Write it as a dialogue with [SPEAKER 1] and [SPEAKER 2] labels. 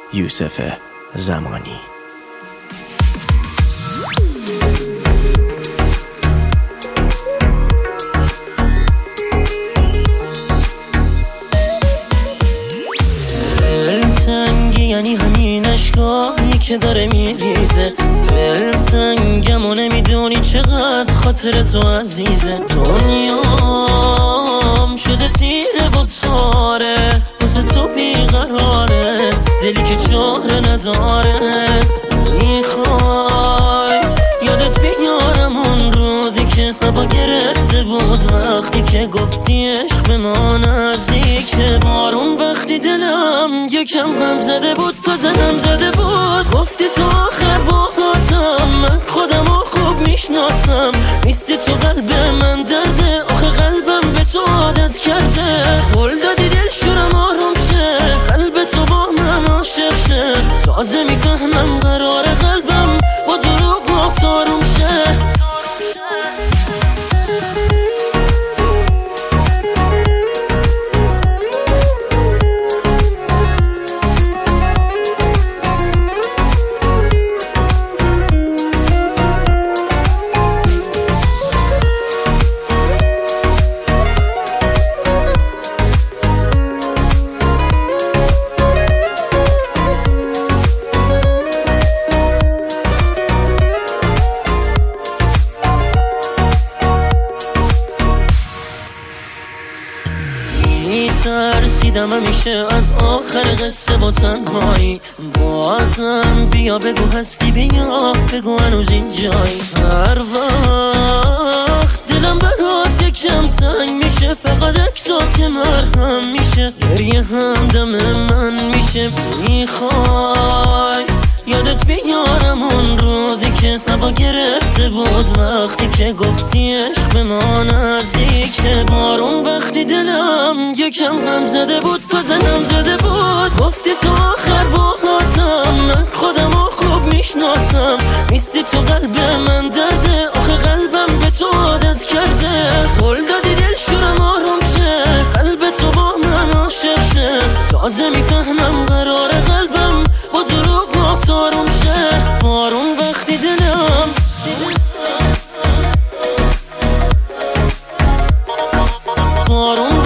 [SPEAKER 1] یوسف زمانی.
[SPEAKER 2] دلتنگی یعنی همین اشکایی که داره میریزه، دلتنگم و نمیدونی چقدر خاطر تو عزیزه. دنیام شده تیره و تاره، واسه تو بیقراره، دلی که چاره نداره. میخوای یادت بیارم اون روزی که هوا گرفته بود، وقتی که گفتی عشق به ما نزدیکه. بارون وقتی دلم یکم غم زده بود، تا زدم زده بود، گفتی تو آخر باهاتم، من خودمو خوب میشناسم، نیستی تو قلب من درده، آخه قلبم به تو عادت کرده. قول دادی دل شورم آروم شه، قلب تو با من عاشق شه، تازه میفهمم قراره قلبم با دروغ آروم شه. ترسیدم همیشه از آخر قصه و تنهایی، بازم بیا بگو هستی، بیا بگو هنوز اینجایی. هر وقت دلم برات یکم تنگ میشه، فقط عکسات مرهم میشه، گریه هم دم من میشه. میخوای یادت بیارم اون روزی که هوا گرفته بود، وقتی که گفتی عشق به ما نزدیکه. بارون وقتی دلم یکم غم زده بود، تا زدم زده بود، گفتی تو آخر باهاتم، من خودمو خوب میشناسم، نیستی تو قلب من درده، آخه قلبم به تو عادت کرده. قول دادی دل شورم آروم شه، قلب تو با من عاشق شه، تازه میفهمم قراره قلبم با دروغ آروم شه. بارون وقتی دلم بارون